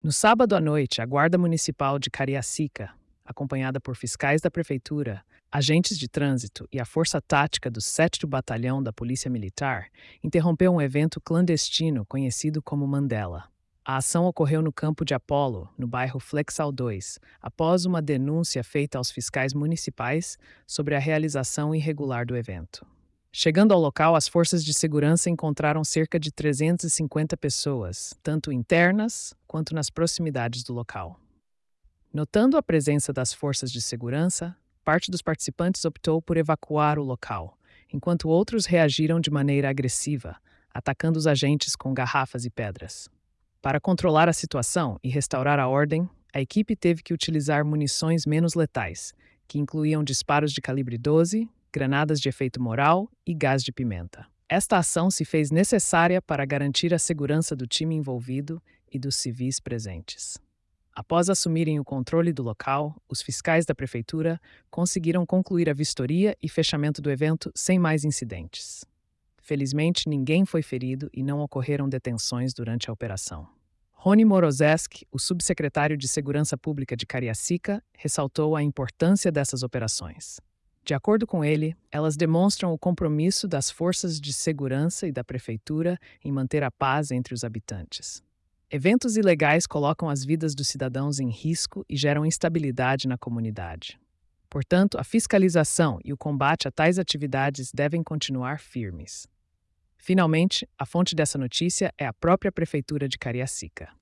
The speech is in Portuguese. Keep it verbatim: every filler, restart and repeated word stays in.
No sábado à noite, a Guarda Municipal de Cariacica, acompanhada por fiscais da prefeitura, agentes de trânsito e a força tática do sétimo Batalhão da Polícia Militar, interrompeu um evento clandestino conhecido como Mandela. A ação ocorreu no campo de Apolo, no bairro Flexal dois, após uma denúncia feita aos fiscais municipais sobre a realização irregular do evento. Chegando ao local, as forças de segurança encontraram cerca de trezentas e cinquenta pessoas, tanto internas quanto nas proximidades do local. Notando a presença das forças de segurança, parte dos participantes optou por evacuar o local, enquanto outros reagiram de maneira agressiva, atacando os agentes com garrafas e pedras. Para controlar a situação e restaurar a ordem, a equipe teve que utilizar munições menos letais, que incluíam disparos de calibre doze, granadas de efeito moral e gás de pimenta. Esta ação se fez necessária para garantir a segurança do time envolvido e dos civis presentes. Após assumirem o controle do local, os fiscais da prefeitura conseguiram concluir a vistoria e fechamento do evento sem mais incidentes. Felizmente, ninguém foi ferido e não ocorreram detenções durante a operação. Rony Morozeski, o subsecretário de Segurança Pública de Cariacica, ressaltou a importância dessas operações. De acordo com ele, elas demonstram o compromisso das forças de segurança e da prefeitura em manter a paz entre os habitantes. Eventos ilegais colocam as vidas dos cidadãos em risco e geram instabilidade na comunidade. Portanto, a fiscalização e o combate a tais atividades devem continuar firmes. Finalmente, a fonte dessa notícia é a própria Prefeitura de Cariacica.